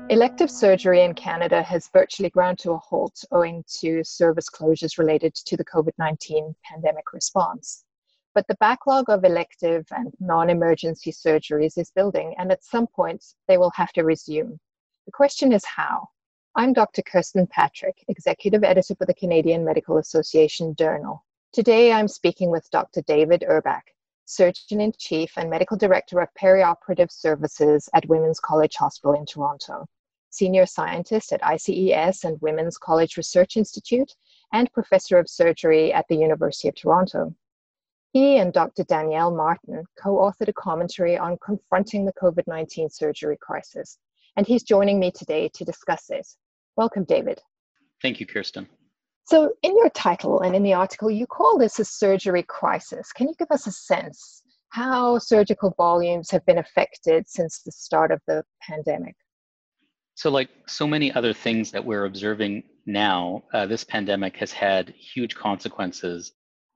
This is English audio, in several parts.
Elective surgery in Canada has virtually ground to a halt owing to service closures related to the COVID-19 pandemic response. But the backlog of elective and non-emergency surgeries is building, and at some point they will have to resume. The question is how. I'm Dr. Kirsten Patrick, Executive Editor for the Canadian Medical Association Journal. Today I'm speaking with Dr. David Urbach, Surgeon-in-Chief and Medical Director of Perioperative Services at Women's College Hospital in Toronto, Senior Scientist at ICES and Women's College Research Institute, and Professor of Surgery at the University of Toronto. He and Dr. Danielle Martin co-authored a commentary on confronting the COVID-19 surgery crisis, and he's joining me today to discuss it. Welcome, David. Thank you, Kirsten. So in your title and in the article, you call this a surgery crisis. Can you give us a sense how surgical volumes have been affected since the start of the pandemic? So like so many other things that we're observing now, this pandemic has had huge consequences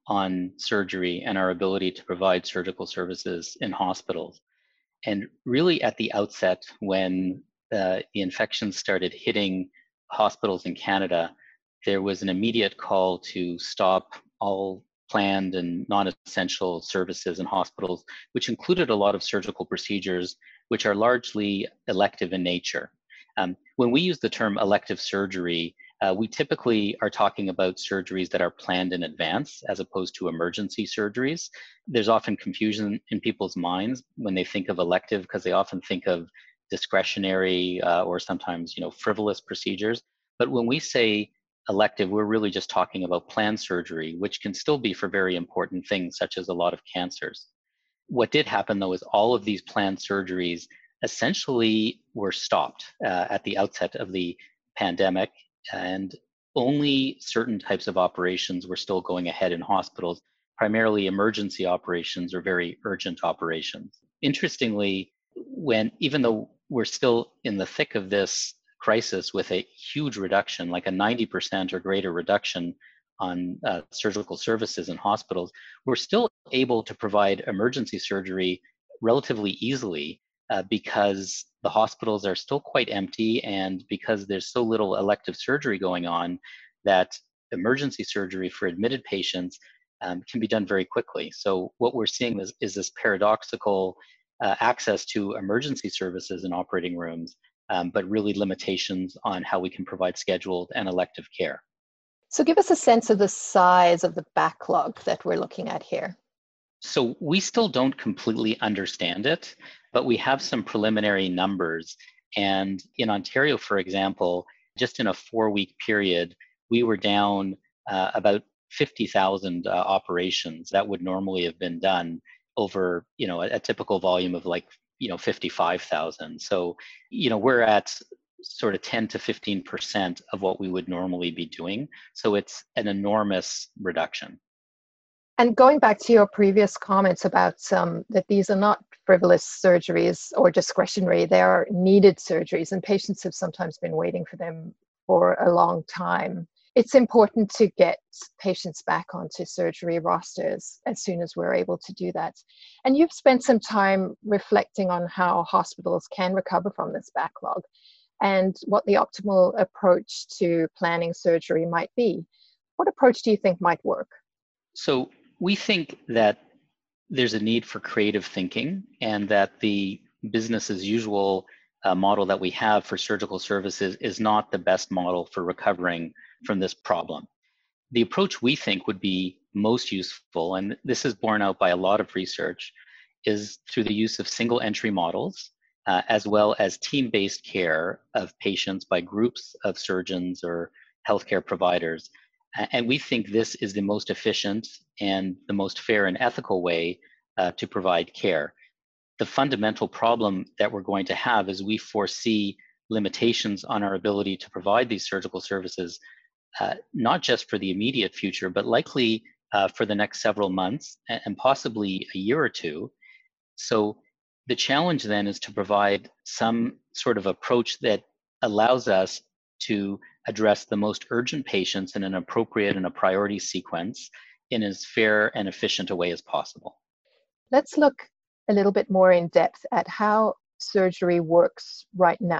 on surgery and our ability to provide surgical services in hospitals. And really at the outset, when the infections started hitting hospitals in Canada, there was an immediate call to stop all planned and non-essential services in hospitals, which included a lot of surgical procedures, which are largely elective in nature. When we use the term elective surgery, we typically are talking about surgeries that are planned in advance as opposed to emergency surgeries. There's often confusion in people's minds when they think of elective because they often think of discretionary or sometimes frivolous procedures. But when we say elective, we're really just talking about planned surgery, which can still be for very important things, such as a lot of cancers. What did happen, though, is all of these planned surgeries essentially were stopped at the outset of the pandemic, and only certain types of operations were still going ahead in hospitals, primarily emergency operations or very urgent operations. Interestingly, even though we're still in the thick of this crisis with a huge reduction, like a 90% or greater reduction on surgical services in hospitals, we're still able to provide emergency surgery relatively easily because the hospitals are still quite empty and because there's so little elective surgery going on that emergency surgery for admitted patients can be done very quickly. So what we're seeing is this paradoxical access to emergency services in operating rooms, but really limitations on how we can provide scheduled and elective care. So give us a sense of the size of the backlog that we're looking at here. So we still don't completely understand it, but we have some preliminary numbers. And in Ontario, for example, just in a 4-week period, we were down about 50,000 operations that would normally have been done over, a typical volume of 55,000. So, we're at sort of 10 to 15% of what we would normally be doing. So it's an enormous reduction. And going back to your previous comments about that these are not frivolous surgeries or discretionary, they are needed surgeries, and patients have sometimes been waiting for them for a long time. It's important to get patients back onto surgery rosters as soon as we're able to do that. And you've spent some time reflecting on how hospitals can recover from this backlog and what the optimal approach to planning surgery might be. What approach do you think might work? So we think that there's a need for creative thinking and that the business as usual model that we have for surgical services is not the best model for recovering from this problem. The approach we think would be most useful, and this is borne out by a lot of research, is through the use of single entry models, as well as team-based care of patients by groups of surgeons or healthcare providers. And we think this is the most efficient and the most fair and ethical way to provide care. The fundamental problem that we're going to have is we foresee limitations on our ability to provide these surgical services, not just for the immediate future, but likely for the next several months and possibly a year or two. So the challenge then is to provide some sort of approach that allows us to address the most urgent patients in an appropriate and a priority sequence in as fair and efficient a way as possible. Let's look a little bit more in depth at how surgery works right now.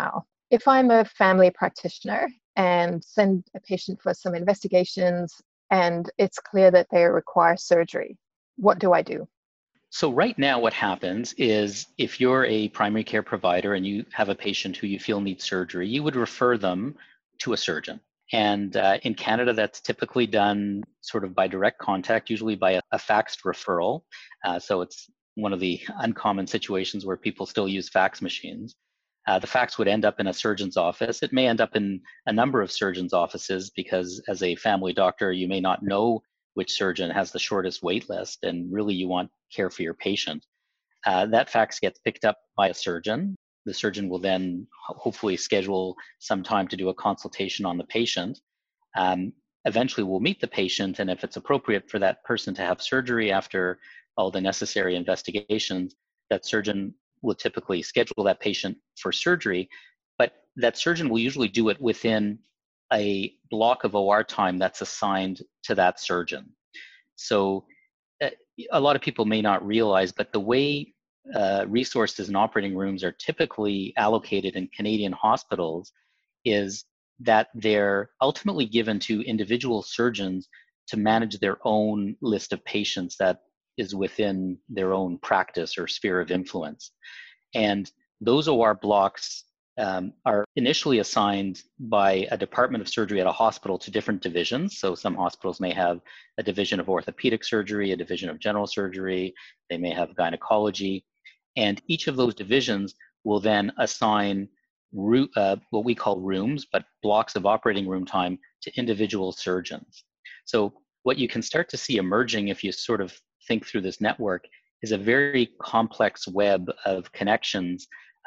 If I'm a family practitioner and send a patient for some investigations and it's clear that they require surgery, what do I do? So right now what happens is if you're a primary care provider and you have a patient who you feel needs surgery, you would refer them to a surgeon. And in Canada, that's typically done sort of by direct contact, usually by a faxed referral. So it's one of the uncommon situations where people still use fax machines. The fax would end up in a surgeon's office. It may end up in a number of surgeons' offices because as a family doctor, you may not know which surgeon has the shortest wait list, and really you want care for your patient. That fax gets picked up by a surgeon. The surgeon will then hopefully schedule some time to do a consultation on the patient. Um, Eventually, we'll meet the patient, and if it's appropriate for that person to have surgery after all the necessary investigations, that surgeon will typically schedule that patient for surgery. But that surgeon will usually do it within a block of OR time that's assigned to that surgeon. So uh, a lot of people may not realize, but the way resources and operating rooms are typically allocated in Canadian hospitals is that they're ultimately given to individual surgeons to manage their own list of patients that is within their own practice or sphere of influence. And those OR blocks are initially assigned by a department of surgery at a hospital to different divisions. So some hospitals may have a division of orthopedic surgery, a division of general surgery, they may have gynecology. And each of those divisions will then assign what we call rooms, but blocks of operating room time to individual surgeons. So what you can start to see emerging if you sort of think through this network is a very complex web of connections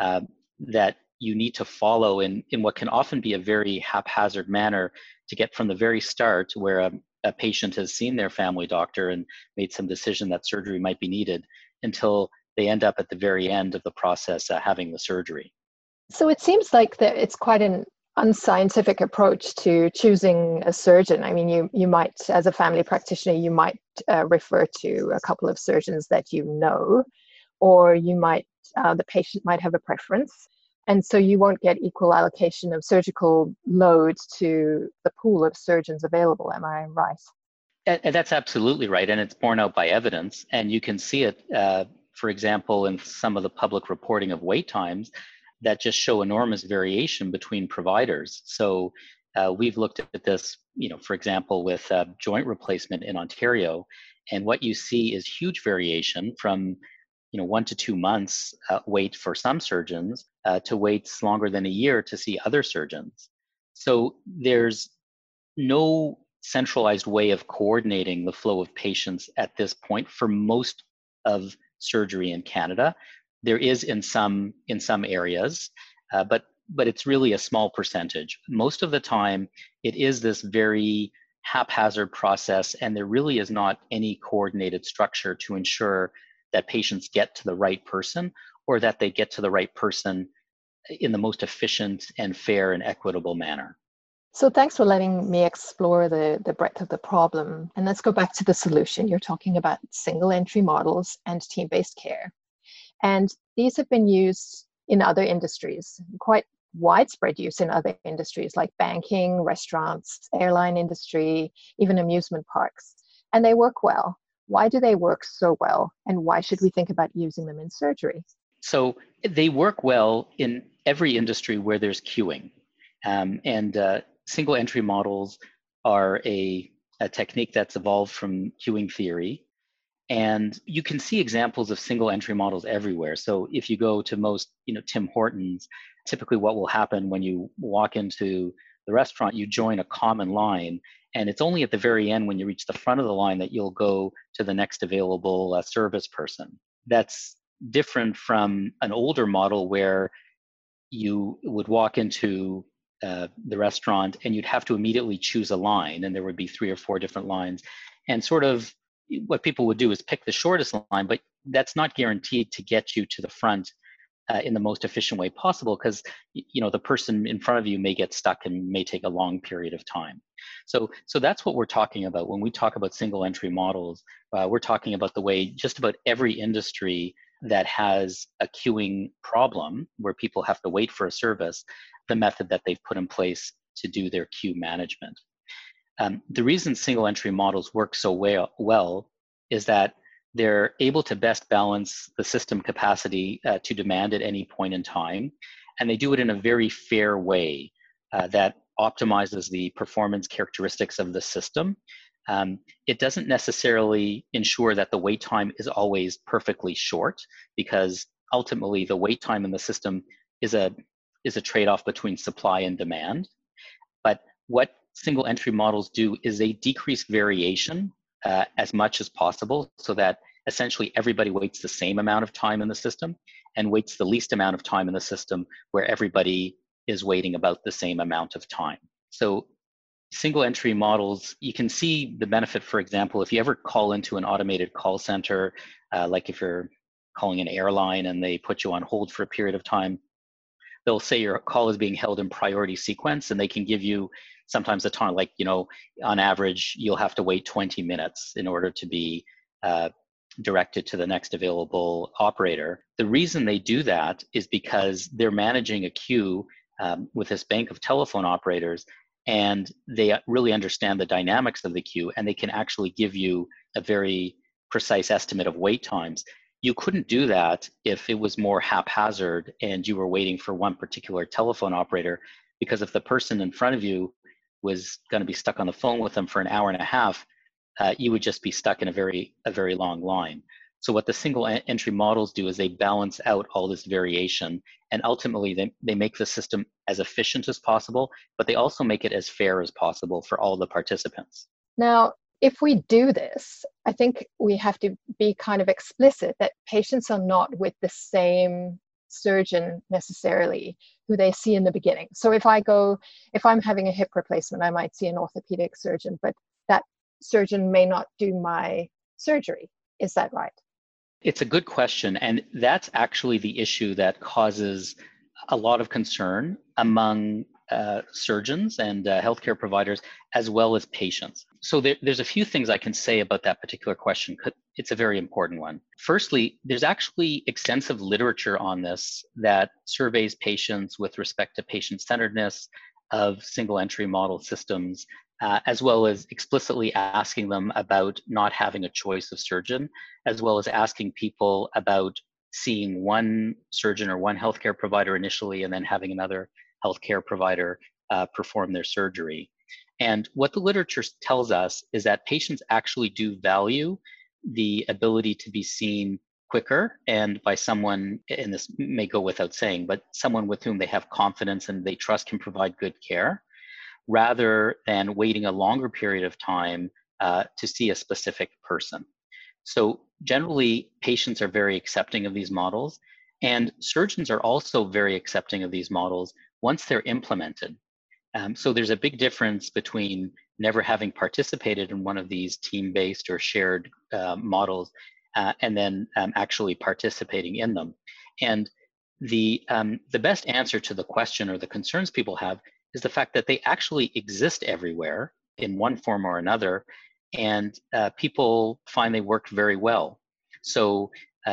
that you need to follow in what can often be a very haphazard manner to get from the very start where a patient has seen their family doctor and made some decision that surgery might be needed until they end up at the very end of the process having the surgery. So it seems like that it's quite an unscientific approach to choosing a surgeon. I mean, you might, as a family practitioner, you might refer to a couple of surgeons that you know, or you might, the patient might have a preference. And so you won't get equal allocation of surgical load to the pool of surgeons available. Am I right? And that's absolutely right. And it's borne out by evidence. And you can see it, for example, in some of the public reporting of wait times that just show enormous variation between providers. So we've looked at this, for example, with joint replacement in Ontario. And what you see is huge variation from 1 to 2 months wait for some surgeons to waits longer than a year to see other surgeons. So there's no centralized way of coordinating the flow of patients at this point for most of surgery in Canada. There is in some areas, but it's really a small percentage. Most of the time, it is this very haphazard process, and there really is not any coordinated structure to ensure that patients get to the right person or that they get to the right person in the most efficient and fair and equitable manner. So thanks for letting me explore the breadth of the problem. And let's go back to the solution. You're talking about single entry models and team-based care. And these have been used in other industries, quite widespread use in other industries like banking, restaurants, airline industry, even amusement parks. And they work well. Why do they work so well? And why should we think about using them in surgery? So they work well in every industry where there's queuing. And single entry models are a technique that's evolved from queuing theory. And you can see examples of single entry models everywhere. So if you go to most, Tim Hortons, typically what will happen when you walk into the restaurant, you join a common line. And it's only at the very end when you reach the front of the line that you'll go to the next available service person. That's different from an older model where you would walk into the restaurant and you'd have to immediately choose a line, and there would be 3 or 4 different lines. And sort of what people would do is pick the shortest line, but that's not guaranteed to get you to the front in the most efficient way possible, because the person in front of you may get stuck and may take a long period of time. So that's what we're talking about when we talk about single entry models. We're talking about the way just about every industry that has a queuing problem where people have to wait for a service, the method that they've put in place to do their queue management. The reason single entry models work so well is that they're able to best balance the system capacity to demand at any point in time, and they do it in a very fair way that optimizes the performance characteristics of the system. It doesn't necessarily ensure that the wait time is always perfectly short, because ultimately the wait time in the system is a trade-off between supply and demand. But what single entry models do is they decrease variation as much as possible, so that essentially everybody waits the same amount of time in the system and waits the least amount of time in the system where everybody is waiting about the same amount of time. So single entry models, you can see the benefit. For example, if you ever call into an automated call center, like if you're calling an airline and they put you on hold for a period of time, they'll say your call is being held in priority sequence, and they can give you sometimes a time, like, on average, you'll have to wait 20 minutes in order to be directed to the next available operator. The reason they do that is because they're managing a queue with this bank of telephone operators, and they really understand the dynamics of the queue, and they can actually give you a very precise estimate of wait times. You couldn't do that if it was more haphazard and you were waiting for one particular telephone operator, because if the person in front of you was going to be stuck on the phone with them for an hour and a half, you would just be stuck in a very long line. So what the single entry models do is they balance out all this variation, and ultimately they make the system as efficient as possible, but they also make it as fair as possible for all the participants. Now, if we do this, I think we have to be kind of explicit that patients are not with the same surgeon necessarily who they see in the beginning. So if I'm having a hip replacement, I might see an orthopedic surgeon, but that surgeon may not do my surgery. Is that right? It's a good question, and that's actually the issue that causes a lot of concern among surgeons and healthcare providers, as well as patients. So there's a few things I can say about that particular question. It's a very important one. Firstly, there's actually extensive literature on this that surveys patients with respect to patient-centeredness of single entry model systems, as well as explicitly asking them about not having a choice of surgeon, as well as asking people about seeing one surgeon or one healthcare provider initially and then having another healthcare provider perform their surgery. And what the literature tells us is that patients actually do value the ability to be seen quicker and by someone, and this may go without saying, but someone with whom they have confidence and they trust can provide good care, rather than waiting a longer period of time to see a specific person. So generally, patients are very accepting of these models, and surgeons are also very accepting of these models once they're implemented. So there's a big difference between never having participated in one of these team-based or shared models and then actually participating in them. And the best answer to the question or the concerns people have is the fact that they actually exist everywhere in one form or another, and people find they work very well. So,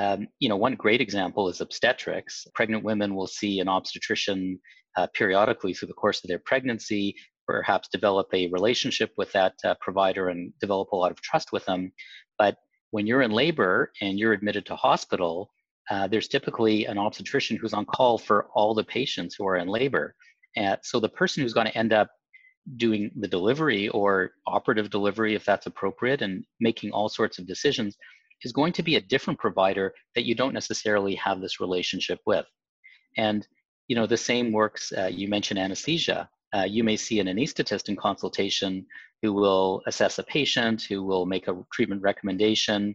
one great example is obstetrics. Pregnant women will see an obstetrician periodically through the course of their pregnancy, perhaps develop a relationship with that provider and develop a lot of trust with them. But when you're in labor and you're admitted to hospital, there's typically an obstetrician who's on call for all the patients who are in labor. So the person who's going to end up doing the delivery or operative delivery, if that's appropriate, and making all sorts of decisions is going to be a different provider that you don't necessarily have this relationship with. And the same works. You mentioned anesthesia. You may see an anesthetist in consultation who will assess a patient, who will make a treatment recommendation.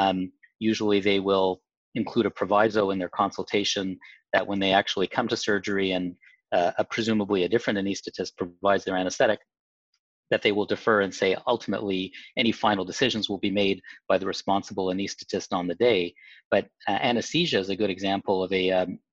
Usually they will include a proviso in their consultation that when they actually come to surgery and presumably a different anesthetist provides their anesthetic, that they will defer and say ultimately any final decisions will be made by the responsible anesthetist on the day. But anesthesia is a good example of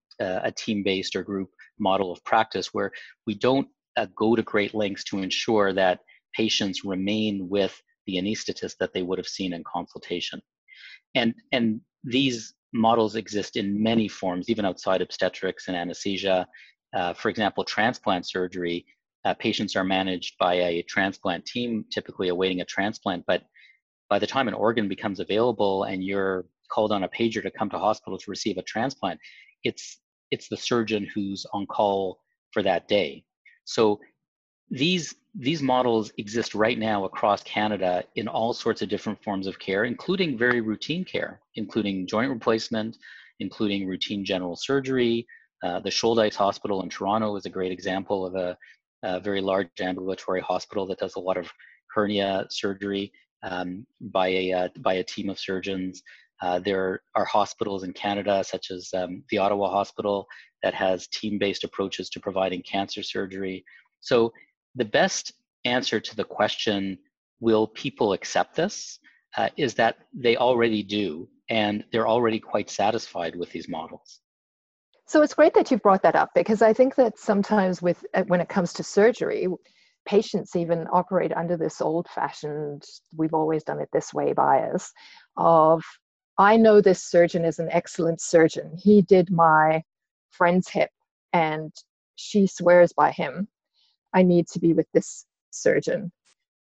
a team-based or group model of practice where we don't go to great lengths to ensure that patients remain with the anesthetist that they would have seen in consultation. And these models exist in many forms, even outside obstetrics and anesthesia. For example, transplant surgery, patients are managed by a transplant team, typically awaiting a transplant, but by the time an organ becomes available and you're called on a pager to come to hospital to receive a transplant, it's the surgeon who's on call for that day. So these models exist right now across Canada in all sorts of different forms of care, including very routine care, including joint replacement, including routine general surgery. The Shouldice Hospital in Toronto is a great example of a very large ambulatory hospital that does a lot of hernia surgery by a team of surgeons. There are hospitals in Canada, such as the Ottawa Hospital, that has team-based approaches to providing cancer surgery. So the best answer to the question, will people accept this, is that they already do, and they're already quite satisfied with these models. So it's great that you brought that up, because I think that sometimes when it comes to surgery, patients even operate under this old-fashioned, we've always done it this way bias of, I know this surgeon is an excellent surgeon. He did my friend's hip and she swears by him. I need to be with this surgeon.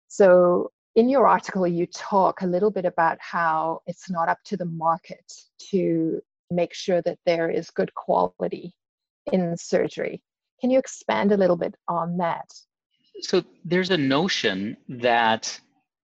So in your article, you talk a little bit about how it's not up to the market to make sure that there is good quality in surgery. Can you expand a little bit on that? So there's a notion that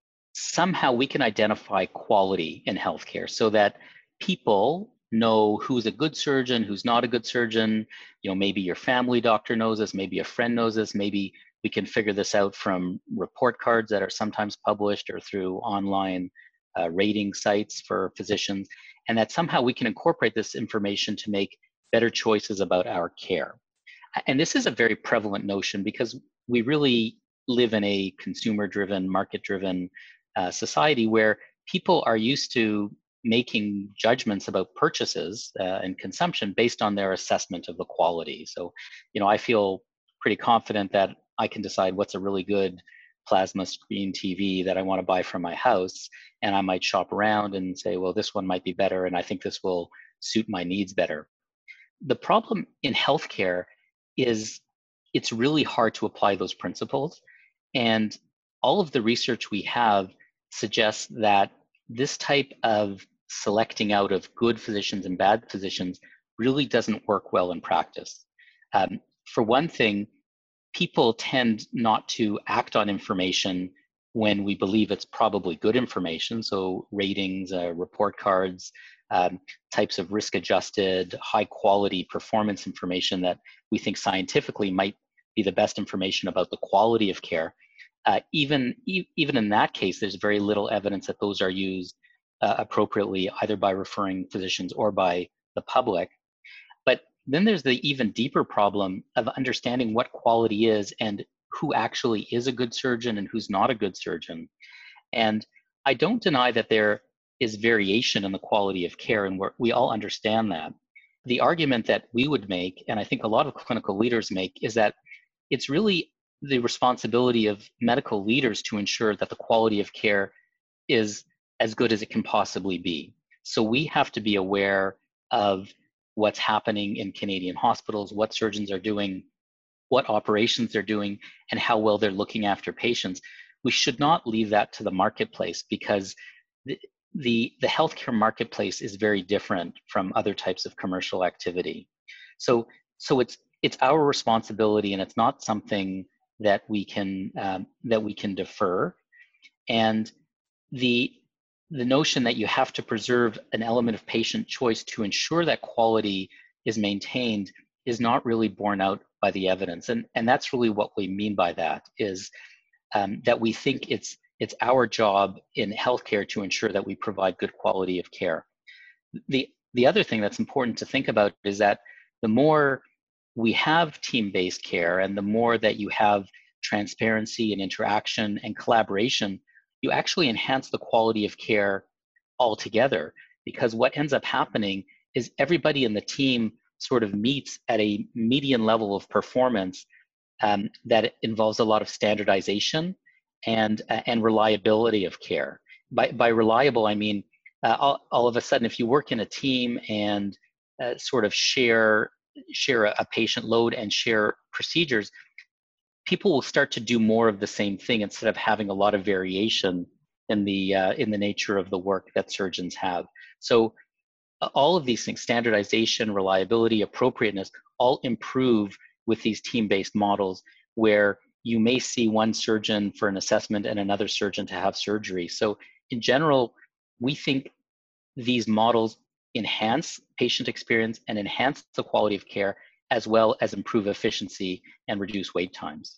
somehow we can identify quality in healthcare so that people know who's a good surgeon, who's not a good surgeon. You know, maybe your family doctor knows this, maybe a friend knows this, maybe we can figure this out from report cards that are sometimes published or through online rating sites for physicians, and that somehow we can incorporate this information to make better choices about our care. And this is a very prevalent notion because we really live in a consumer-driven, market-driven society where people are used to making judgments about purchases and consumption based on their assessment of the quality. So, you know, I feel pretty confident that I can decide what's a really good plasma screen TV that I want to buy for my house, and I might shop around and say, well, this one might be better, and I think this will suit my needs better. The problem in healthcare is it's really hard to apply those principles, and all of the research we have suggests that this type of selecting out of good physicians and bad physicians really doesn't work well in practice. For one thing, people tend not to act on information when we believe it's probably good information. So ratings, report cards, types of risk-adjusted, high-quality performance information that we think scientifically might be the best information about the quality of care. Even in that case, there's very little evidence that those are used appropriately, either by referring physicians or by the public. But then there's the even deeper problem of understanding what quality is and who actually is a good surgeon and who's not a good surgeon. And I don't deny that there is variation in the quality of care, and we all understand that. The argument that we would make, and I think a lot of clinical leaders make, is that it's really the responsibility of medical leaders to ensure that the quality of care is as good as it can possibly be. So we have to be aware of what's happening in Canadian hospitals, what surgeons are doing, what operations they're doing, and how well they're looking after patients. We should not leave that to the marketplace, because the healthcare marketplace is very different from other types of commercial activity. So it's our responsibility, and it's not something that we can defer. And the notion that you have to preserve an element of patient choice to ensure that quality is maintained is not really borne out by the evidence. And that's really what we mean by that, is that we think it's our job in healthcare to ensure that we provide good quality of care. The other thing that's important to think about is that the more we have team-based care and the more that you have transparency and interaction and collaboration, you actually enhance the quality of care altogether. Because what ends up happening is everybody in the team sort of meets at a median level of performance that involves a lot of standardization and reliability of care. By reliable, I mean all of a sudden, if you work in a team and sort of share a patient load and share procedures, people will start to do more of the same thing instead of having a lot of variation in the nature of the work that surgeons have. So all of these things, standardization, reliability, appropriateness, all improve with these team-based models where you may see one surgeon for an assessment and another surgeon to have surgery. So in general, we think these models enhance patient experience and enhance the quality of care, as well as improve efficiency and reduce wait times.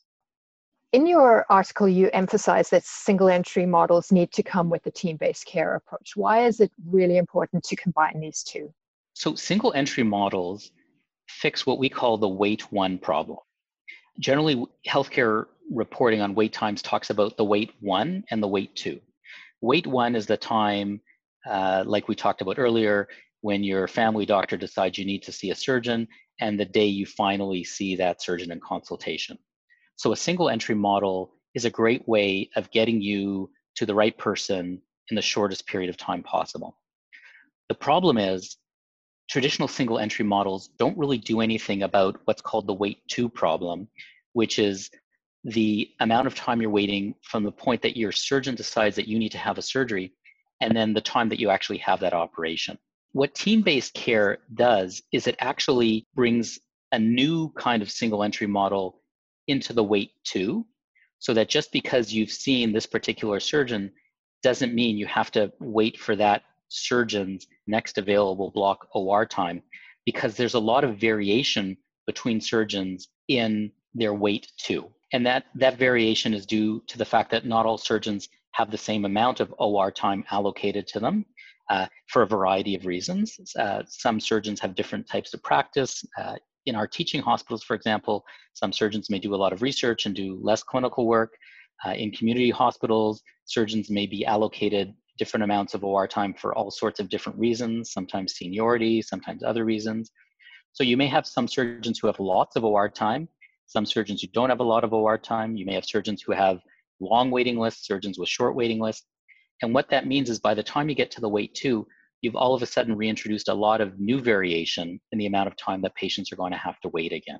In your article, you emphasize that single entry models need to come with a team-based care approach. Why is it really important to combine these two? So single entry models fix what we call the wait one problem. Generally, healthcare reporting on wait times talks about the wait one and the wait two. Wait one is the time, like we talked about earlier, when your family doctor decides you need to see a surgeon and the day you finally see that surgeon in consultation. So a single entry model is a great way of getting you to the right person in the shortest period of time possible. The problem is traditional single entry models don't really do anything about what's called the wait two problem, which is the amount of time you're waiting from the point that your surgeon decides that you need to have a surgery and then the time that you actually have that operation. What team-based care does is it actually brings a new kind of single entry model into the wait two, so that just because you've seen this particular surgeon doesn't mean you have to wait for that surgeon's next available block OR time, because there's a lot of variation between surgeons in their wait two. And that variation is due to the fact that not all surgeons have the same amount of OR time allocated to them for a variety of reasons. Some surgeons have different types of practice. In our teaching hospitals, for example, some surgeons may do a lot of research and do less clinical work. In community hospitals, surgeons may be allocated different amounts of OR time for all sorts of different reasons, sometimes seniority, sometimes other reasons. So you may have some surgeons who have lots of OR time, some surgeons who don't have a lot of OR time. You may have surgeons who have long waiting lists, surgeons with short waiting lists. And what that means is by the time you get to the wait two, you've all of a sudden reintroduced a lot of new variation in the amount of time that patients are going to have to wait again.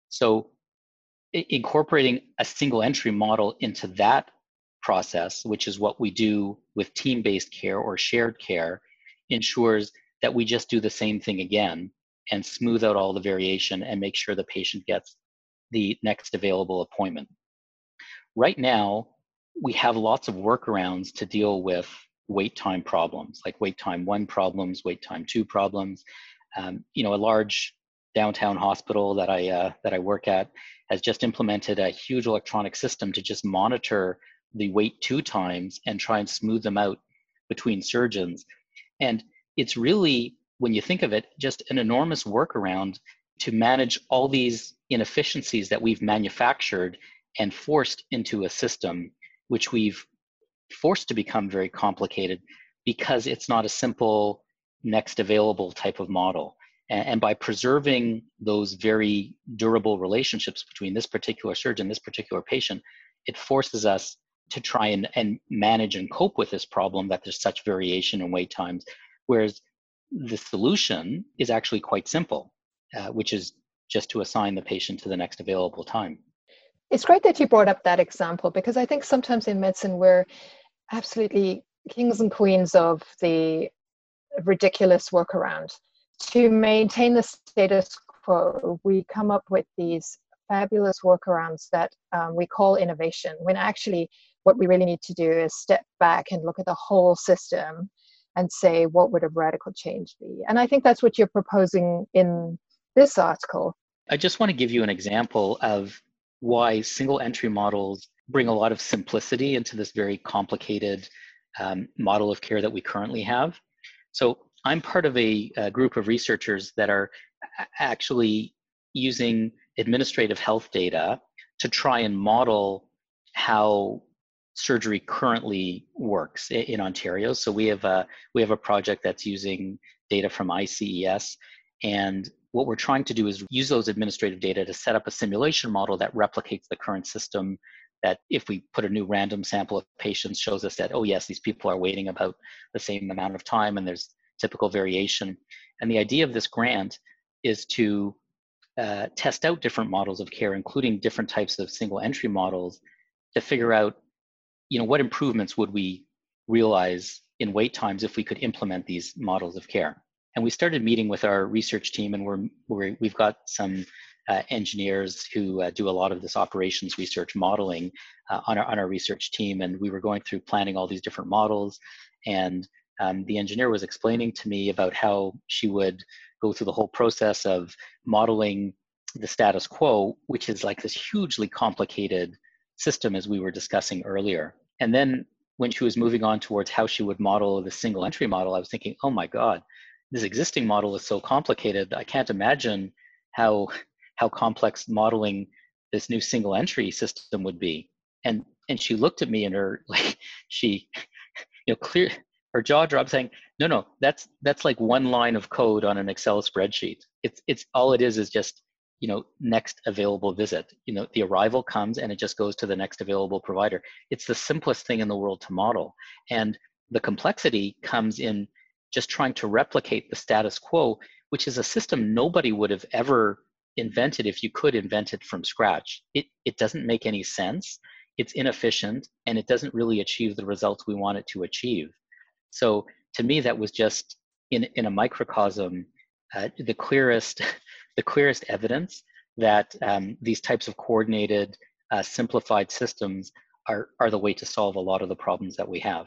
So incorporating a single entry model into that process, which is what we do with team-based care or shared care, ensures that we just do the same thing again and smooth out all the variation and make sure the patient gets the next available appointment. Right now, we have lots of workarounds to deal with wait time problems, like wait time one problems, wait time two problems. A large downtown hospital that I work at has just implemented a huge electronic system to just monitor the wait two times and try and smooth them out between surgeons. And it's really, when you think of it, just an enormous workaround to manage all these inefficiencies that we've manufactured and forced into a system, which we've forced to become very complicated because it's not a simple next available type of model. And by preserving those very durable relationships between this particular surgeon, this particular patient, it forces us to try and manage and cope with this problem that there's such variation in wait times. Whereas the solution is actually quite simple, which is just to assign the patient to the next available time. It's great that you brought up that example, because I think sometimes in medicine we're absolutely kings and queens of the ridiculous workaround. To maintain the status quo, we come up with these fabulous workarounds that we call innovation, when actually what we really need to do is step back and look at the whole system and say, what would a radical change be? And I think that's what you're proposing in this article. I just want to give you an example of why single entry models bring a lot of simplicity into this very complicated model of care that we currently have. So I'm part of a group of researchers that are actually using administrative health data to try and model how surgery currently works in Ontario. So we have a project that's using data from ICES, and what we're trying to do is use those administrative data to set up a simulation model that replicates the current system that if we put a new random sample of patients shows us that, oh yes, these people are waiting about the same amount of time and there's typical variation. And the idea of this grant is to test out different models of care, including different types of single entry models, to figure out, what improvements would we realize in wait times if we could implement these models of care. And we started meeting with our research team, and we've got some engineers who do a lot of this operations research modeling on our research team, and we were going through planning all these different models. And the engineer was explaining to me about how she would go through the whole process of modeling the status quo, which is like this hugely complicated system, as we were discussing earlier. And then when she was moving on towards how she would model the single entry model, I was thinking, oh my God, this existing model is so complicated. I can't imagine how complex modeling this new single entry system would be. And she looked at me, and her her jaw dropped, saying, no, that's like one line of code on an Excel spreadsheet. It's all it is just, next available visit. The arrival comes and it just goes to the next available provider. It's the simplest thing in the world to model. And the complexity comes in just trying to replicate the status quo, which is a system nobody would have ever invented if you could invent it from scratch. It doesn't make any sense. It's inefficient, and it doesn't really achieve the results we want it to achieve. So to me, that was just in a microcosm, the clearest evidence that these types of coordinated, simplified systems are the way to solve a lot of the problems that we have.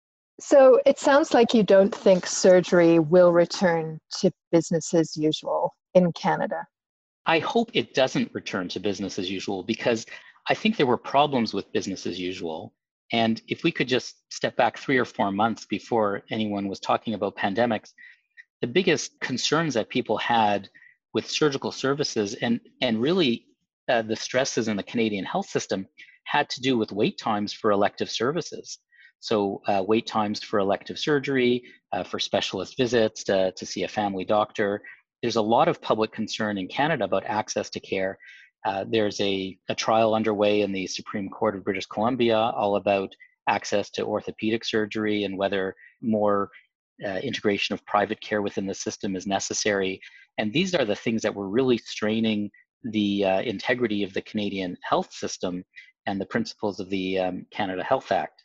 So it sounds like you don't think surgery will return to business as usual in Canada. I hope it doesn't return to business as usual, because I think there were problems with business as usual. And if we could just step back 3 or 4 months before anyone was talking about pandemics, the biggest concerns that people had with surgical services and really the stresses in the Canadian health system had to do with wait times for elective services. So wait times for elective surgery, for specialist visits, to see a family doctor. There's a lot of public concern in Canada about access to care. There's a trial underway in the Supreme Court of British Columbia all about access to orthopedic surgery and whether more integration of private care within the system is necessary. And these are the things that were really straining the integrity of the Canadian health system and the principles of the Canada Health Act.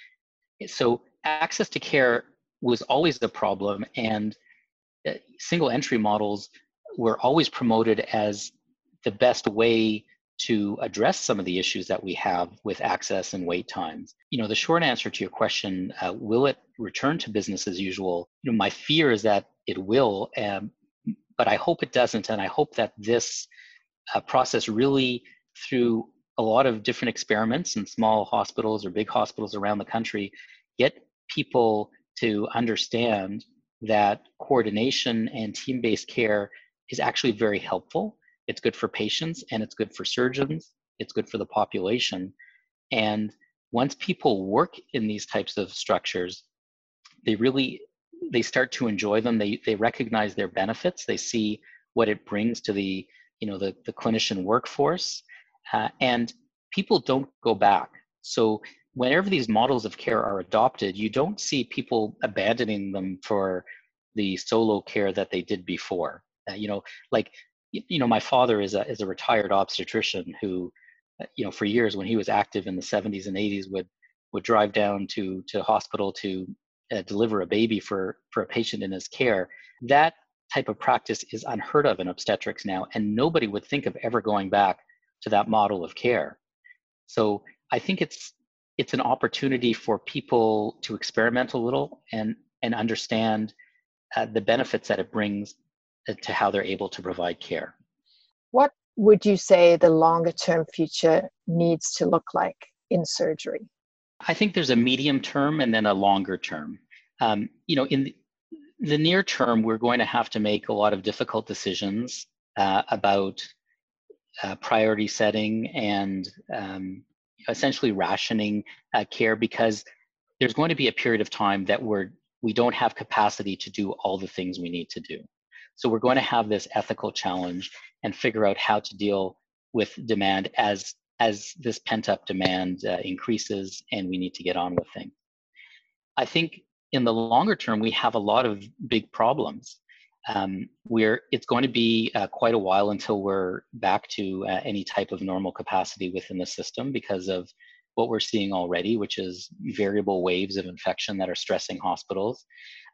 So access to care was always the problem, and single entry models were always promoted as the best way to address some of the issues that we have with access and wait times. The short answer to your question, will it return to business as usual? My fear is that it will, but I hope it doesn't. And I hope that this process really, through a lot of different experiments in small hospitals or big hospitals around the country, get people to understand that coordination and team-based care is actually very helpful. It's good for patients, and it's good for surgeons. It's good for the population. And once people work in these types of structures, they start to enjoy them. They recognize their benefits. They see what it brings to the clinician workforce, and people don't go back. So whenever these models of care are adopted, you don't see people abandoning them for the solo care that they did before. My father is a retired obstetrician who, for years when he was active in the 70s and 80s, would drive down to hospital to deliver a baby for a patient in his care. That type of practice is unheard of in obstetrics now, and nobody would think of ever going back to that model of care. So I think it's an opportunity for people to experiment a little and understand the benefits that it brings to how they're able to provide care. What would you say the longer term future needs to look like in surgery? I think there's a medium term and then a longer term. In the near term, we're going to have to make a lot of difficult decisions about priority setting and essentially rationing care, because there's going to be a period of time that we don't have capacity to do all the things we need to do. So we're going to have this ethical challenge and figure out how to deal with demand as as this pent-up demand increases and we need to get on with things. I think in the longer term, we have a lot of big problems. It's going to be quite a while until we're back to any type of normal capacity within the system because of what we're seeing already, which is variable waves of infection that are stressing hospitals.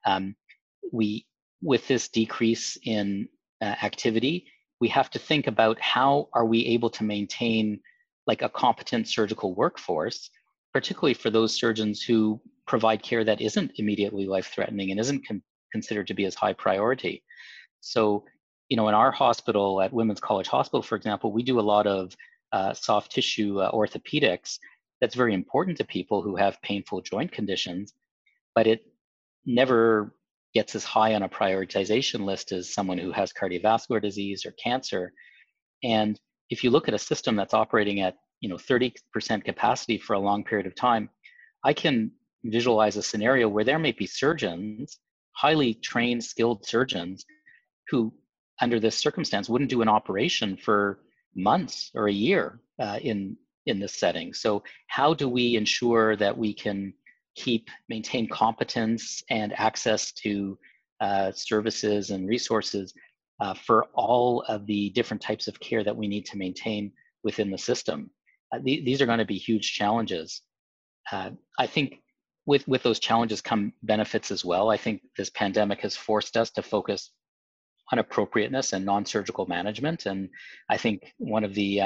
With this decrease in activity, we have to think about how are we able to maintain like a competent surgical workforce, particularly for those surgeons who provide care that isn't immediately life-threatening and isn't considered to be as high priority. So, in our hospital at Women's College Hospital, for example, we do a lot of soft tissue orthopedics that's very important to people who have painful joint conditions, but it never gets as high on a prioritization list as someone who has cardiovascular disease or cancer. And if you look at a system that's operating at 30% capacity for a long period of time, I can visualize a scenario where there may be surgeons, highly trained, skilled surgeons, who under this circumstance wouldn't do an operation for months or a year in this setting. So how do we ensure that we can maintain competence and access to services and resources for all of the different types of care that we need to maintain within the system? These are going to be huge challenges. I think with those challenges come benefits as well. I think this pandemic has forced us to focus on appropriateness and non-surgical management. And I think one of the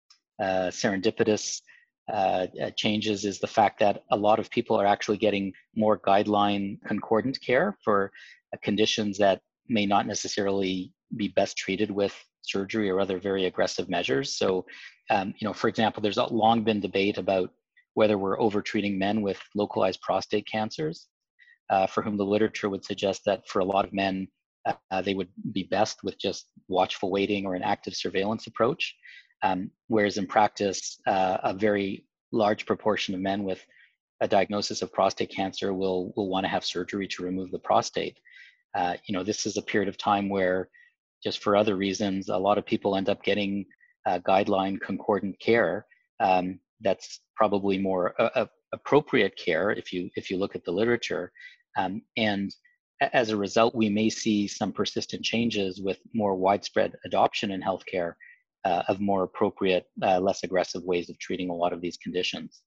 serendipitous changes is the fact that a lot of people are actually getting more guideline concordant care for conditions that may not necessarily be best treated with surgery or other very aggressive measures. So, for example, there's long been debate about whether we're over-treating men with localized prostate cancers, for whom the literature would suggest that for a lot of men, they would be best with just watchful waiting or an active surveillance approach. Whereas in practice, a very large proportion of men with a diagnosis of prostate cancer will want to have surgery to remove the prostate. This is a period of time where, just for other reasons, a lot of people end up getting guideline concordant care that's probably more appropriate care if you look at the literature. And as a result, we may see some persistent changes with more widespread adoption in healthcare of more appropriate, less aggressive ways of treating a lot of these conditions.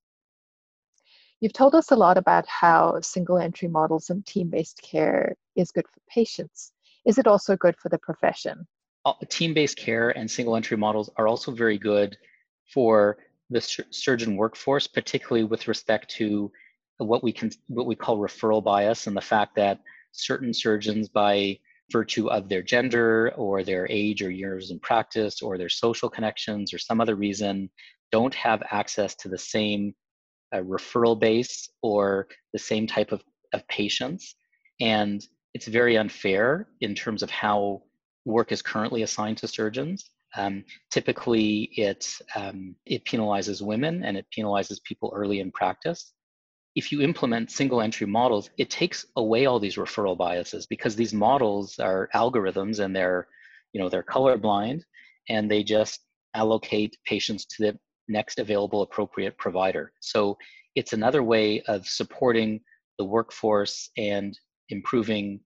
You've told us a lot about how single entry models and team-based care is good for patients. Is it also good for the profession? Team-based care and single entry models are also very good for the surgeon workforce, particularly with respect to what we call referral bias, and the fact that certain surgeons, by virtue of their gender or their age or years in practice or their social connections or some other reason, don't have access to the same referral base or the same type of patients. And it's very unfair in terms of how work is currently assigned to surgeons. Typically, it penalizes women and it penalizes people early in practice. If you implement single entry models, it takes away all these referral biases, because these models are algorithms and they're colorblind, and they just allocate patients to the next available appropriate provider. So it's another way of supporting the workforce and improving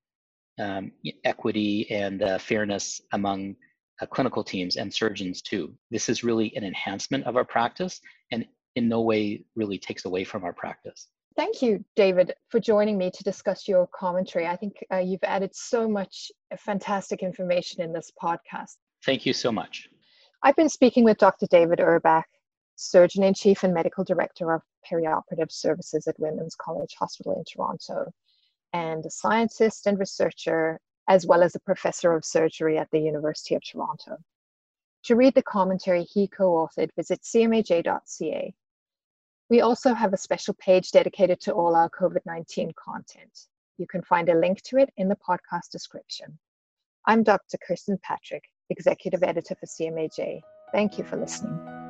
equity and fairness among clinical teams and surgeons too. This is really an enhancement of our practice and in no way really takes away from our practice. Thank you, David, for joining me to discuss your commentary. I think you've added so much fantastic information in this podcast. Thank you so much. I've been speaking with Dr. David Urbach, Surgeon-in-Chief and Medical Director of Perioperative Services at Women's College Hospital in Toronto, and a scientist and researcher, as well as a professor of surgery at the University of Toronto. To read the commentary he co-authored, visit cmaj.ca. We also have a special page dedicated to all our COVID-19 content. You can find a link to it in the podcast description. I'm Dr. Kirsten Patrick, Executive Editor for CMAJ. Thank you for listening.